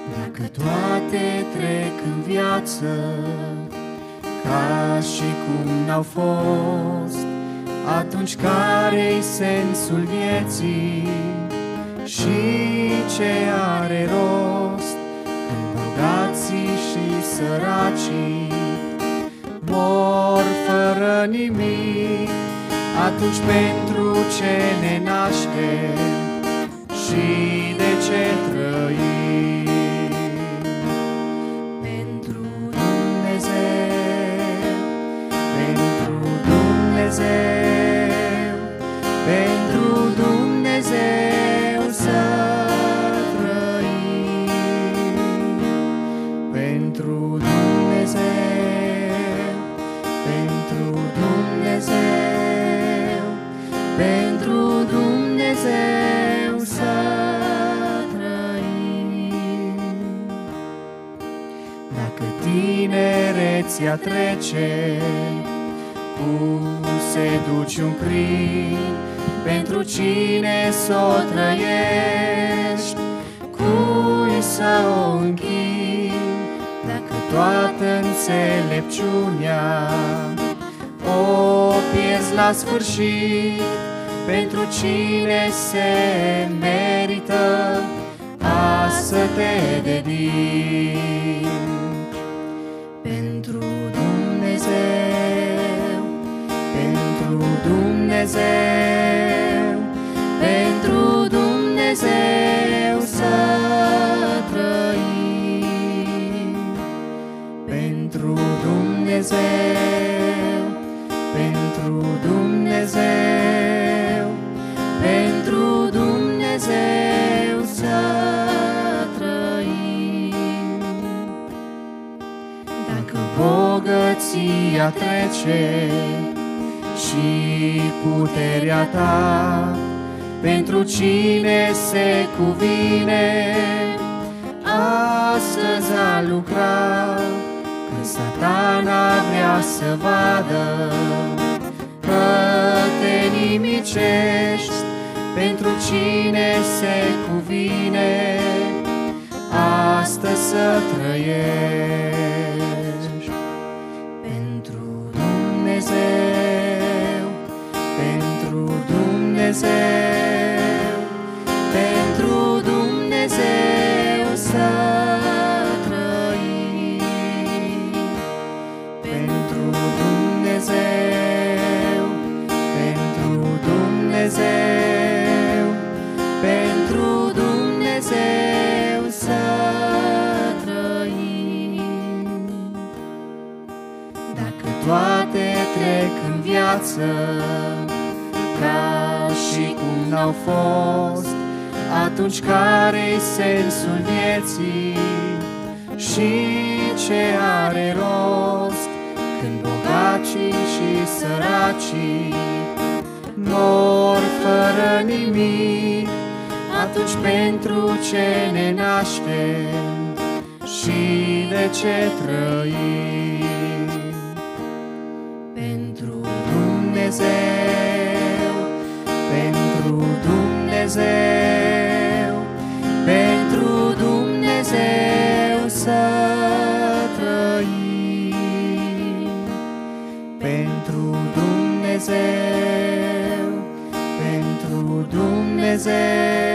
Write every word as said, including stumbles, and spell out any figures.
Dacă toate trec în viață ca și cum n-au fost, atunci care-i sensul vieții și ce are rost? Când bogații și săracii mor fără nimic, atunci pentru ce ne naștem și de ce trăim? Pentru Dumnezeu, pentru Dumnezeu, pentru Dumnezeu să trăim. Pentru Dumnezeu, pentru Dumnezeu, pentru Dumnezeu să trăim. Dacă tinerețea trece, cum se duci un crin, pentru cine s-o trăiești, cui să o închini? Dacă toată înțelepciunea o pierzi la sfârșit, pentru cine se merită a să te dedici? Pentru Dumnezeu, pentru Dumnezeu, pentru Dumnezeu să trăim. Pentru Dumnezeu, pentru Dumnezeu, pentru Dumnezeu să trăim. Dacă bogăția trece și puterea ta, pentru cine se cuvine astăzi a lucra? Când Satana vrea să vadă că te nimicești, pentru cine se cuvine astăzi să trăiești? Pentru Dumnezeu, pentru Dumnezeu, pentru Dumnezeu să trăim. Pentru Dumnezeu, pentru Dumnezeu, pentru Dumnezeu să trăim. Dacă toate trec în viață ca și cum n-au fost, atunci care-i sensul vieții și ce are rost? Când bogacii și săracii mor fără nimic, atunci pentru ce ne naștem și de ce trăim? Pentru Dumnezeu, pentru Dumnezeu, pentru Dumnezeu să trăim. Pentru Dumnezeu, pentru Dumnezeu,